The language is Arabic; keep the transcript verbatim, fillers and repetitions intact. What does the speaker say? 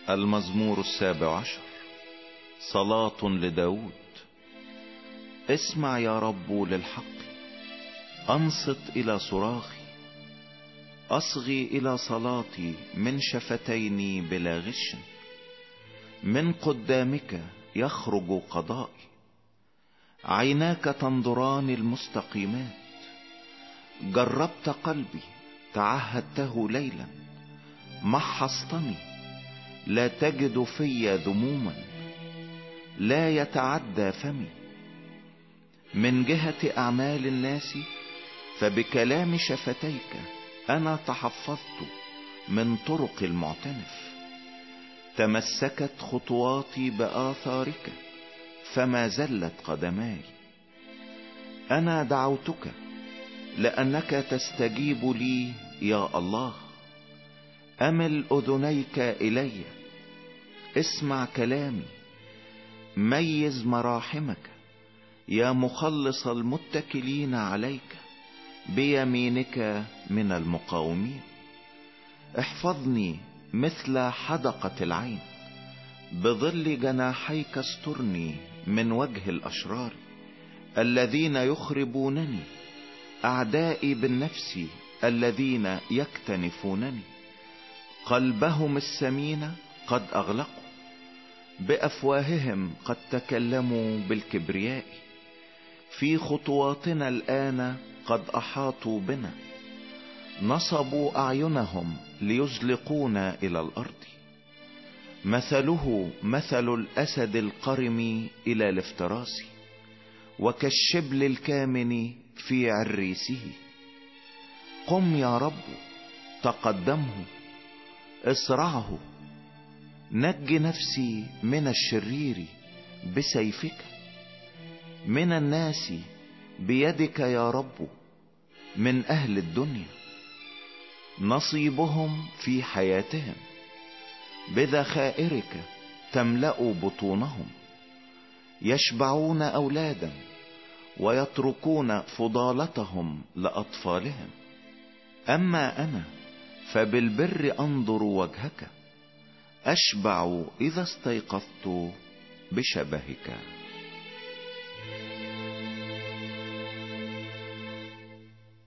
المزمور السابع عشر. صلاة لداود. اسمع يا رب للحق، انصت الى صراخي. اصغي الى صلاتي من شفتيني بلا غش. من قدامك يخرج قضائي، عيناك تنظران المستقيمات. جربت قلبي تعهدته ليلا، محصتني لا تجد في ذموما. لا يتعدى فمي من جهة اعمال الناس، فبكلام شفتيك انا تحفظت من طرق المعتنف. تمسكت خطواتي بآثارك فما زلت قدماي. انا دعوتك لانك تستجيب لي يا الله. امل اذنيك الي، اسمع كلامي. ميز مراحمك يا مخلص المتكلين عليك بيمينك من المقاومين. احفظني مثل حدقة العين، بظل جناحيك استرني من وجه الاشرار. الذين يخربونني، اعدائي بالنفس الذين يكتنفونني. قلبهم السمين قد اغلقوا، بافواههم قد تكلموا بالكبرياء. في خطواتنا الان قد احاطوا بنا، نصبوا اعينهم ليزلقونا الى الارض. مثله مثل الاسد القرم الى الافتراس، وكالشبل الكامن في عريسه. قم يا رب تقدمه، اسرعه. نج نفسي من الشرير بسيفك. من الناس بيدك يا رب، من اهل الدنيا. نصيبهم في حياتهم بذخائرك تملأ بطونهم. يشبعون اولادا ويتركون فضالتهم لاطفالهم. اما انا فبالبر انظر وجهك، اشبع اذا استيقظت بشبهك.